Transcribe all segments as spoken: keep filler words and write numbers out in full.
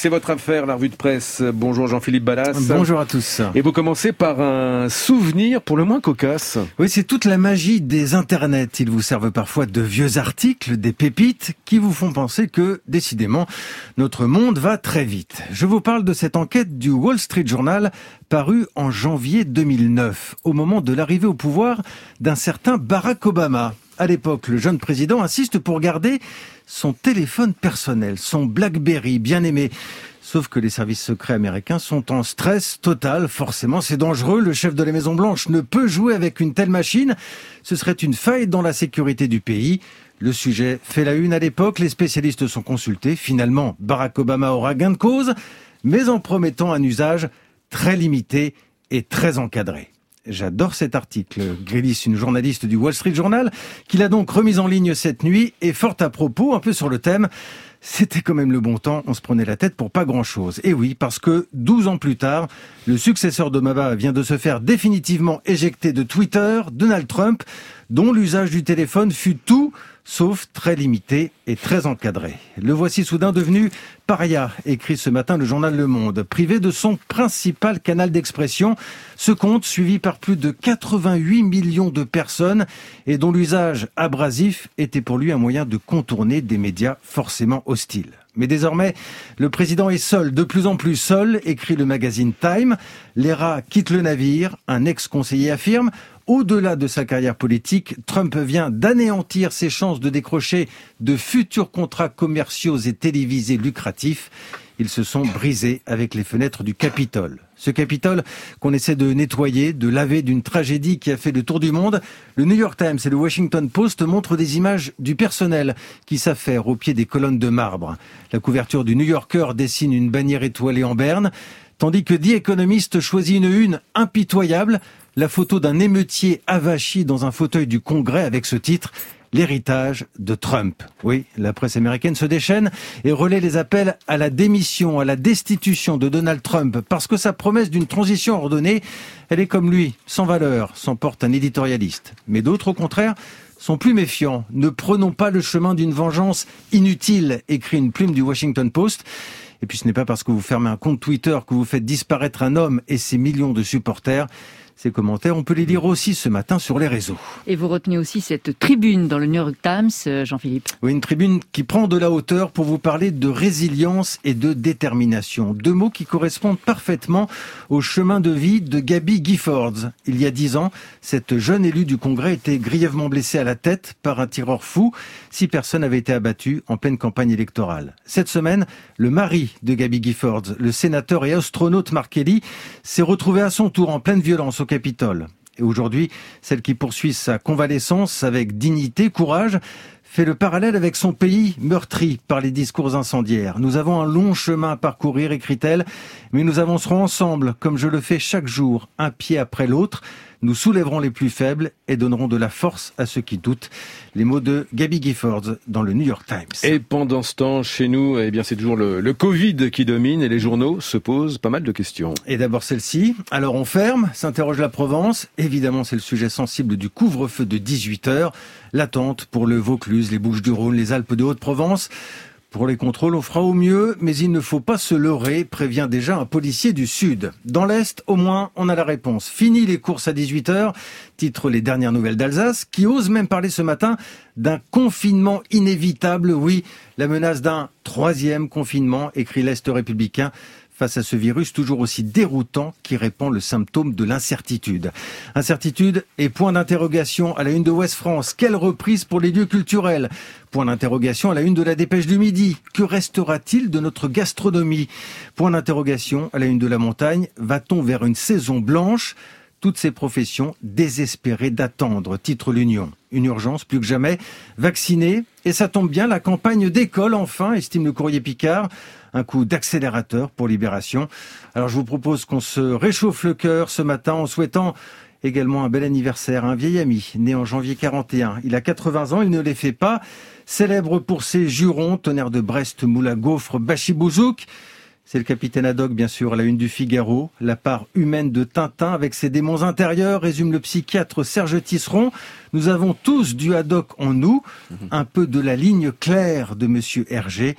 c'est votre affaire, la revue de presse. Bonjour Jean-Philippe Ballas. Bonjour à tous. Et vous commencez par un souvenir pour le moins cocasse. Oui, c'est toute la magie des internets. Ils vous servent parfois de vieux articles, des pépites, qui vous font penser que, décidément, notre monde va très vite. Je vous parle de cette enquête du Wall Street Journal, parue en janvier deux mille neuf, au moment de l'arrivée au pouvoir d'un certain Barack Obama. À l'époque, le jeune président insiste pour garder son téléphone personnel, son BlackBerry bien aimé. Sauf que les services secrets américains sont en stress total. Forcément, c'est dangereux. Le chef de la Maison-Blanche ne peut jouer avec une telle machine. Ce serait une faille dans la sécurité du pays. Le sujet fait la une à l'époque. Les spécialistes sont consultés. Finalement, Barack Obama aura gain de cause, mais en promettant un usage très limité et très encadré. J'adore cet article. Grélis, une journaliste du Wall Street Journal, qui l'a donc remise en ligne cette nuit, et fort à propos, un peu sur le thème. C'était quand même le bon temps, on se prenait la tête pour pas grand-chose. Et oui, parce que douze ans plus tard, le successeur d'Obama vient de se faire définitivement éjecter de Twitter, Donald Trump, dont l'usage du téléphone fut tout sauf très limité et très encadré. Le voici soudain devenu paria, écrit ce matin le journal Le Monde. Privé de son principal canal d'expression, ce compte, suivi par plus de quatre-vingt-huit millions de personnes et dont l'usage abrasif était pour lui un moyen de contourner des médias forcément hostiles. Mais désormais, le président est seul, de plus en plus seul, écrit le magazine Time. Les rats quittent le navire, un ex-conseiller affirme. Au-delà de sa carrière politique, Trump vient d'anéantir ses chances de décrocher de futurs contrats commerciaux et télévisés lucratifs. Ils se sont brisés avec les fenêtres du Capitole. Ce Capitole qu'on essaie de nettoyer, de laver d'une tragédie qui a fait le tour du monde. Le New York Times et le Washington Post montrent des images du personnel qui s'affaire au pied des colonnes de marbre. La couverture du New Yorker dessine une bannière étoilée en berne, tandis que The Economist choisit une une impitoyable, la photo d'un émeutier avachi dans un fauteuil du Congrès avec ce titre « L'héritage de Trump ». Oui, la presse américaine se déchaîne et relaie les appels à la démission, à la destitution de Donald Trump, parce que sa promesse d'une transition ordonnée, elle est comme lui, sans valeur, s'emporte un éditorialiste. Mais d'autres, au contraire, sont plus méfiants. « Ne prenons pas le chemin d'une vengeance inutile », écrit une plume du Washington Post. Et puis ce n'est pas parce que vous fermez un compte Twitter que vous faites disparaître un homme et ses millions de supporters. Ces commentaires, on peut les lire aussi ce matin sur les réseaux. Et vous retenez aussi cette tribune dans le New York Times, Jean-Philippe. Oui, une tribune qui prend de la hauteur pour vous parler de résilience et de détermination. Deux mots qui correspondent parfaitement au chemin de vie de Gabby Giffords. Il y a dix ans, cette jeune élue du Congrès était grièvement blessée à la tête par un tireur fou. Six personnes avaient été abattues en pleine campagne électorale. Cette semaine, le mari de Gabby Giffords, le sénateur et astronaute Mark Kelly, s'est retrouvé à son tour en pleine violence au Capitole. Et aujourd'hui, celle qui poursuit sa convalescence avec dignité, courage, fait le parallèle avec son pays meurtri par les discours incendiaires. Nous avons un long chemin à parcourir, écrit-elle, mais nous avancerons ensemble, comme je le fais chaque jour, un pied après l'autre. Nous soulèverons les plus faibles et donnerons de la force à ceux qui doutent. Les mots de Gabby Giffords dans le New York Times. Et pendant ce temps, chez nous, eh bien, c'est toujours le, le Covid qui domine et les journaux se posent pas mal de questions. Et d'abord celle-ci. Alors on ferme, s'interroge la Provence. Évidemment, c'est le sujet sensible du couvre-feu de dix-huit heures. L'attente pour le Vaucluse, les Bouches-du-Rhône, les Alpes de Haute-Provence. Pour les contrôles, on fera au mieux, mais il ne faut pas se leurrer, prévient déjà un policier du Sud. Dans l'Est, au moins, on a la réponse. Fini les courses à dix-huit heures, titre les dernières nouvelles d'Alsace, qui ose même parler ce matin d'un confinement inévitable. Oui, la menace d'un troisième confinement, écrit l'Est républicain, face à ce virus toujours aussi déroutant qui répand le symptôme de l'incertitude. Incertitude et point d'interrogation à la une de Ouest France. Quelle reprise pour les lieux culturels ? Point d'interrogation à la une de la Dépêche du Midi. Que restera-t-il de notre gastronomie ? Point d'interrogation à la une de la Montagne. Va-t-on vers une saison blanche ? Toutes ces professions désespérées d'attendre, titre l'Union. Une urgence plus que jamais, vacciner. Et ça tombe bien, la campagne décolle enfin, estime le Courrier Picard. Un coup d'accélérateur pour Libération. Alors je vous propose qu'on se réchauffe le cœur ce matin en souhaitant également un bel anniversaire à un vieil ami, né en janvier quarante et un. Il a quatre-vingts ans, il ne les fait pas. Célèbre pour ses jurons, tonnerre de Brest, moule à gaufres, bachibouzouk. C'est le capitaine Haddock, bien sûr, à la une du Figaro. La part humaine de Tintin avec ses démons intérieurs, résume le psychiatre Serge Tisseron. Nous avons tous du Haddock en nous, un peu de la ligne claire de Monsieur Hergé.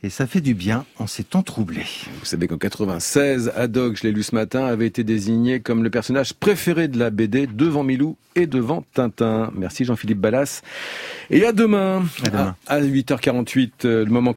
et ça fait du bien en ces temps troublés. Vous savez qu'en quatre-vingt-seize, Haddock, je l'ai lu ce matin, avait été désigné comme le personnage préféré de la B D devant Milou et devant Tintin. Merci Jean-Philippe Ballas. Et à demain, à, demain. à, à huit heures quarante-huit, le moment